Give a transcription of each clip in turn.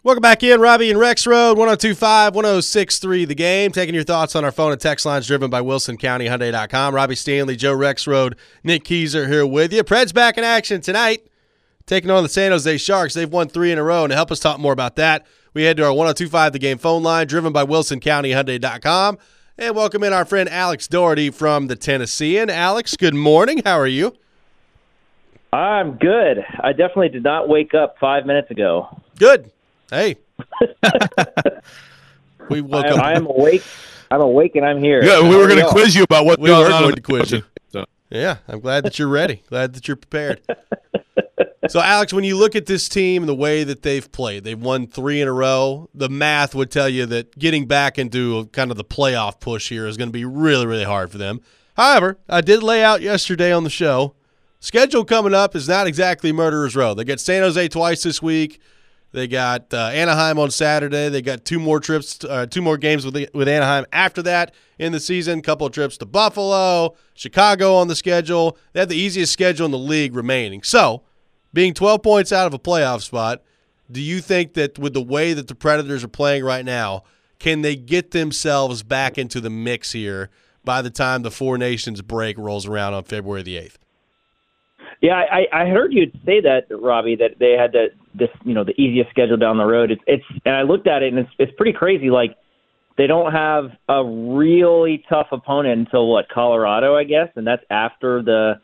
Welcome back in, Robbie and Rex Road, 102.5, 106.3 The Game. Taking your thoughts on our phone and text lines driven by WilsonCountyHyundai.com. Robbie Stanley, Joe Rexrode, Nick Keyser here with you. Preds back in action tonight, taking on the San Jose Sharks. They've won 3 in a row, and to help us talk more about that, we head to our 102.5 The Game phone line, driven by WilsonCountyHyundai.com. And welcome in our friend Alex Doherty from the Tennessean. Alex, good morning. How are you? I'm good. I definitely did not wake up 5 minutes ago. Good. Hey. We woke up. I'm awake. I'm awake and I'm here. Yeah, we were going to quiz you about what we are on. going to quiz you. Yeah, I'm glad that you're ready. Glad that you're prepared. So, Alex, when you look at this team and the way that they've played, they've won 3 in a row. The math would tell you that getting back into kind of the playoff push here is going to be really, really hard for them. However, I did lay out yesterday on the show, schedule coming up is not exactly murderer's row. They get San Jose twice this week. They got Anaheim on Saturday. They got 2 more trips, 2 more games with Anaheim after that in the season. Couple of trips to Buffalo, Chicago on the schedule. They have the easiest schedule in the league remaining. So, being 12 points out of a playoff spot, do you think that with the way that the Predators are playing right now, can they get themselves back into the mix here by the time the Four Nations break rolls around on February the 8th? Yeah, I heard you say that, Robbie, that they had the easiest schedule down the road. It's and I looked at it and it's pretty crazy. Like they don't have a really tough opponent until Colorado, I guess, and that's after the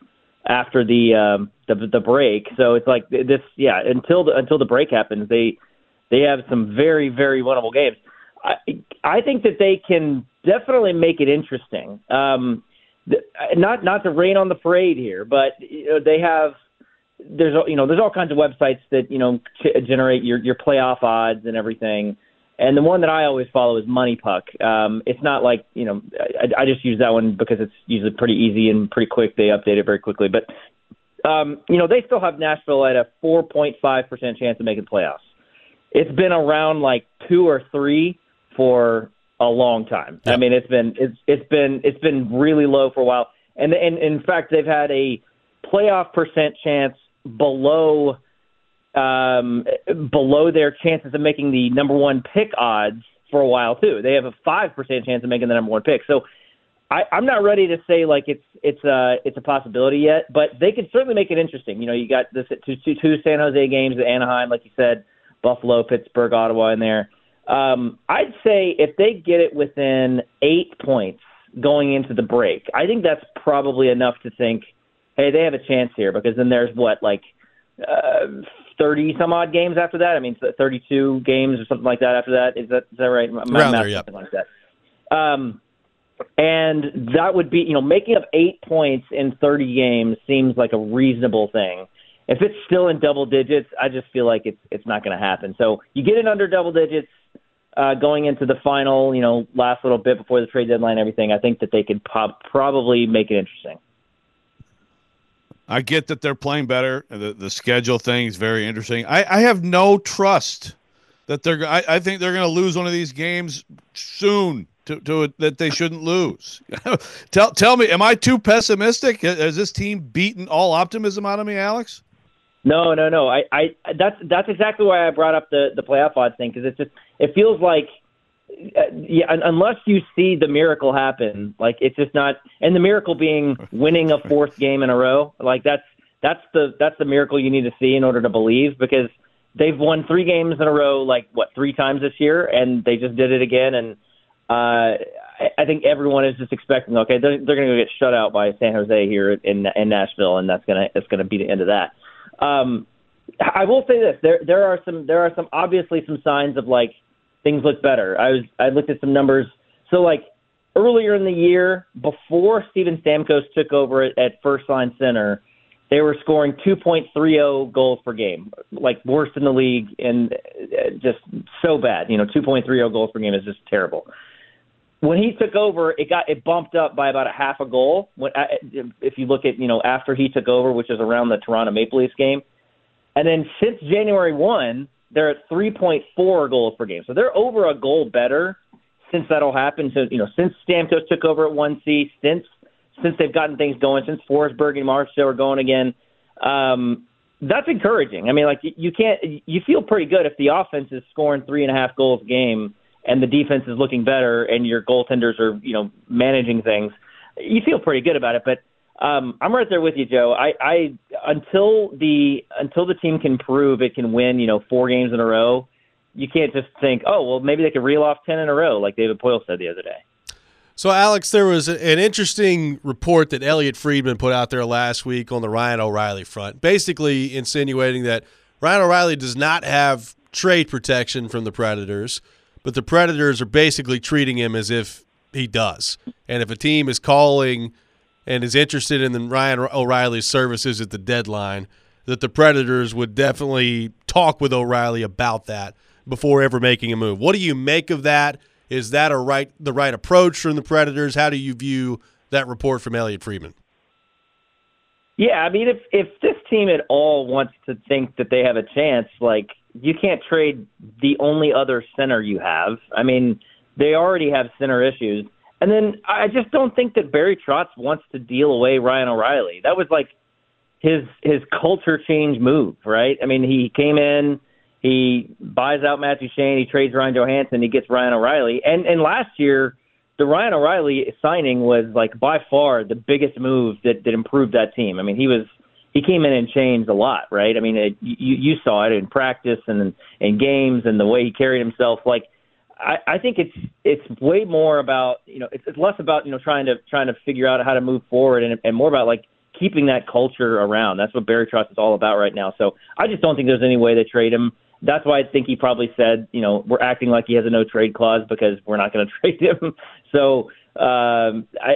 break. So it's like this, until the break happens, they have some very, very winnable games. I think that they can definitely make it interesting. Not to rain on the parade here, but they have there's all kinds of websites that generate your playoff odds and everything. And the one that I always follow is Money Puck. It's not like I just use that one because it's usually pretty easy and pretty quick. They update it very quickly, but they still have Nashville at a 4.5% chance of making the playoffs. It's been around like 2 or 3 for a long time. Yep. I mean, it's been really low for a while, and in fact, they've had a playoff percent chance below their chances of making the number 1 pick odds for a while too. They have a 5% chance of making the number 1 pick. So I'm not ready to say like it's a possibility yet, but they could certainly make it interesting. You got this two San Jose games at Anaheim, like you said, Buffalo, Pittsburgh, Ottawa in there. I'd say if they get it within 8 points going into the break, I think that's probably enough to think, hey, they have a chance here, because then there's 30 some odd games after that. I mean, 32 games or something like that after that. Is that right? Around there, yep. Something like that. And that would be, making up 8 points in 30 games seems like a reasonable thing. If it's still in double digits, I just feel like it's not going to happen. So you get it under double digits going into the final, last little bit before the trade deadline and everything. I think that they could probably make it interesting. I get that they're playing better. The schedule thing is very interesting. I have no trust that I think they're going to lose one of these games soon to that they shouldn't lose. Tell me, am I too pessimistic? Has this team beaten all optimism out of me, Alex? No. That's exactly why I brought up the playoff odds thing, because it feels like unless you see the miracle happen, like it's just not. And the miracle being winning a 4th game in a row, like that's the miracle you need to see in order to believe, because they've won 3 games in a row, 3 times this year, and they just did it again. And I think everyone is just expecting, okay, they're going to go get shut out by San Jose here in Nashville, and that's gonna be the end of that. I will say this: there are some obviously some signs of things look better. I looked at some numbers. So earlier in the year, before Steven Stamkos took over at first line center, they were scoring 2.30 goals per game, worst in the league, and just so bad. 2.30 goals per game is just terrible. When he took over, it bumped up by about a half a goal. If you look at after he took over, which is around the Toronto Maple Leafs game, and then since January 1, they're at 3.4 goals per game. So they're over a goal better since that all happened. So since Stamkos took over at 1C, since they've gotten things going, since Forsberg and Marchessault are going again, that's encouraging. I mean, like you feel pretty good if the offense is scoring 3.5 goals a game and the defense is looking better and your goaltenders are, managing things. You feel pretty good about it. But I'm right there with you, Joe. I until the team can prove it can win, 4 games in a row, you can't just think, oh, well, maybe they could reel off 10 in a row, like David Poile said the other day. So, Alex, there was an interesting report that Elliot Friedman put out there last week on the Ryan O'Reilly front, basically insinuating that Ryan O'Reilly does not have trade protection from the Predators, but the Predators are basically treating him as if he does. And if a team is calling and is interested in Ryan O'Reilly's services at the deadline, that the Predators would definitely talk with O'Reilly about that before ever making a move. What do you make of that? Is that the right approach from the Predators? How do you view that report from Elliot Friedman? Yeah, I mean, if this team at all wants to think that they have a chance, like, you can't trade the only other center you have. I mean, they already have center issues. And then I just don't think that Barry Trotz wants to deal away Ryan O'Reilly. That was like his culture change move, right? I mean, he came in, he buys out Matt Duchene, he trades Ryan Johansson, he gets Ryan O'Reilly. And last year, the Ryan O'Reilly signing was like by far the biggest move that improved that team. I mean, he came in and changed a lot, right? I mean, you saw it in practice and in games and the way he carried himself. Like, I think it's way more about, it's less about, trying to figure out how to move forward and more about like keeping that culture around. That's what Barry Trotz is all about right now. So I just don't think there's any way they trade him. That's why I think he probably said, we're acting like he has a no trade clause because we're not going to trade him. So I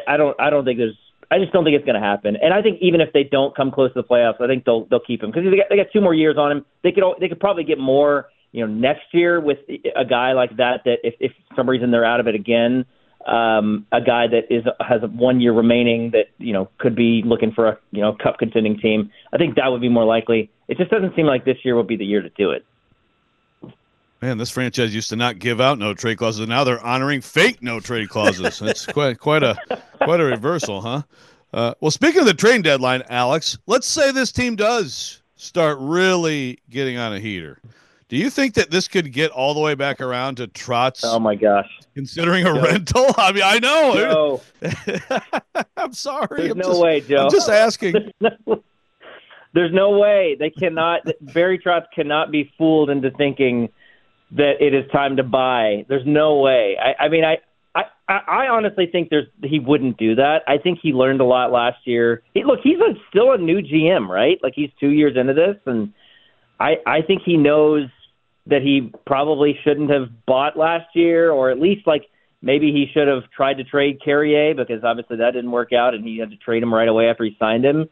just don't think it's going to happen. And I think even if they don't come close to the playoffs, I think they'll keep him because they got 2 more years on him. They could probably get more, next year with a guy like that if for some reason they're out of it again, a guy that has 1 year remaining that, could be looking for a cup contending team. I think that would be more likely. It just doesn't seem like this year will be the year to do it. Man, this franchise used to not give out no trade clauses, and now they're honoring fake no trade clauses. It's quite a reversal, huh? Well, speaking of the trade deadline, Alex, let's say this team does start really getting on a heater. Do you think that this could get all the way back around to Trotz? Oh my gosh! Considering a rental, I mean, I know. I'm sorry. There's no way, Joe. I'm just asking. There's no way they cannot. Barry Trotz cannot be fooled into thinking that it is time to buy. There's no way. I mean, I honestly think he wouldn't do that. I think he learned a lot last year. He's still a new GM, right? Like, he's 2 years into this, and I think he knows that he probably shouldn't have bought last year, or at least like maybe he should have tried to trade Carrier because obviously that didn't work out, and he had to trade him right away after he signed him.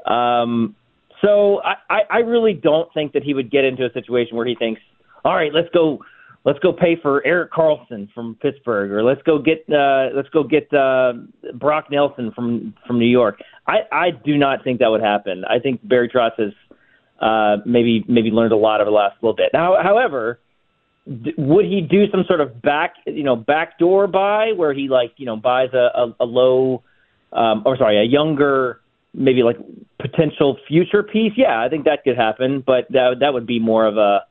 So I really don't think that he would get into a situation where he thinks, all right, let's go pay for Erik Karlsson from Pittsburgh, or let's go get Brock Nelson from New York. I do not think that would happen. I think Barry Trotz has maybe learned a lot over the last little bit. Now, however, would he do some sort of backdoor buy where he buys a younger, maybe like potential future piece? Yeah, I think that could happen, but that would be more of a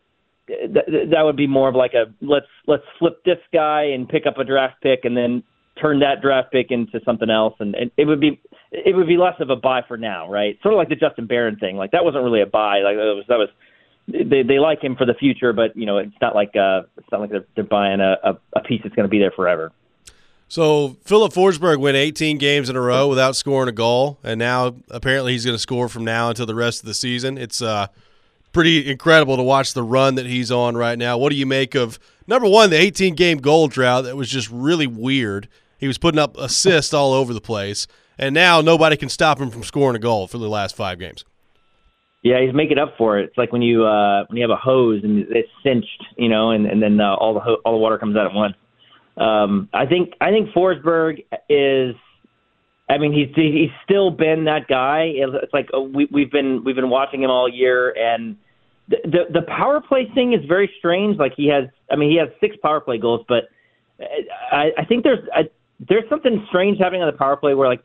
let's flip this guy and pick up a draft pick and then turn that draft pick into something else, and it would be less of a buy for now, right? Sort of like the Justin Barron thing. Like, that wasn't really a buy. Like, they like him for the future, but it's not like they're buying a piece that's going to be there forever. So Philip Forsberg went 18 games in a row without scoring a goal, and now apparently he's going to score from now until the rest of the season. It's pretty incredible to watch the run that he's on right now. What do you make of, number one, the 18-game goal drought that was just really weird? He was putting up assists all over the place, and now nobody can stop him from scoring a goal for the last 5 games. Yeah, he's making up for it. It's like when you have a hose and it's cinched, and then all the water comes out at once. I think Forsberg is. I mean, he's still been that guy. It's like we've been watching him all year, and the power play thing is very strange. Like, he has 6 power play goals, but I think there's something strange happening on the power play where like they just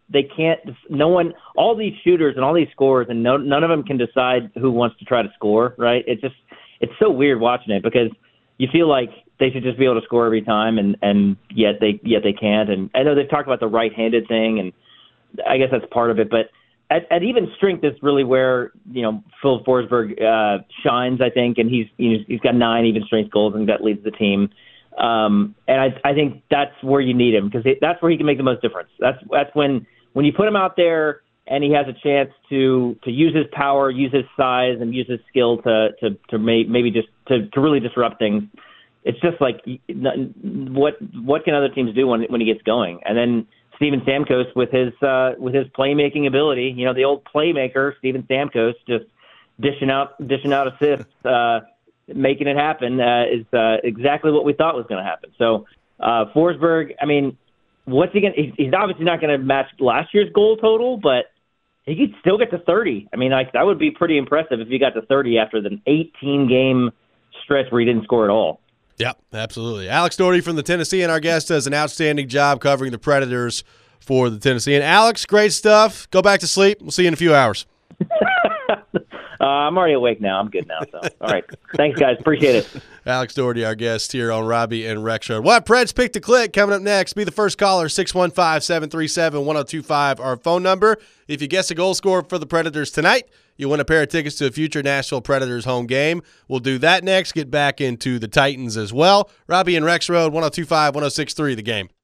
they can't. No one, all these shooters and all these scorers, and none of them can decide who wants to try to score. Right? It's so weird watching it because you feel like they should just be able to score every time, and yet they can't. And I know they've talked about the right-handed thing, and I guess that's part of it. But at even strength is really where Phil Forsberg shines, I think, and he's got 9 even strength goals, and that leads the team. And I think that's where you need him because that's where he can make the most difference. That's when you put him out there and he has a chance to use his power, use his size, and use his skill to maybe just to really disrupt things. It's just like what can other teams do when he gets going? And then Steven Stamkos with his playmaking ability, the old playmaker Steven Stamkos, just dishing out assists, making it happen is exactly what we thought was going to happen. So Forsberg, I mean, what's he going? He's obviously not going to match last year's goal total, but he could still get to 30. I mean, that would be pretty impressive if he got to 30 after the 18-game stretch where he didn't score at all. Yep, absolutely. Alex Doherty from the Tennessean, our guest, does an outstanding job covering the Predators for the Tennessean. Alex, great stuff. Go back to sleep. We'll see you in a few hours. I'm already awake now. I'm good now. So, all right. Thanks, guys. Appreciate it. Alex Doherty, our guest here on Robbie and Rex Show. What Preds Pick to Click coming up next. Be the first caller, 615-737-1025, our phone number. If you guess a goal scorer for the Predators tonight, you win a pair of tickets to a future Nashville Predators home game. We'll do that next. Get back into the Titans as well. Robbie and Rex Road, 102.5, 106.3, The Game.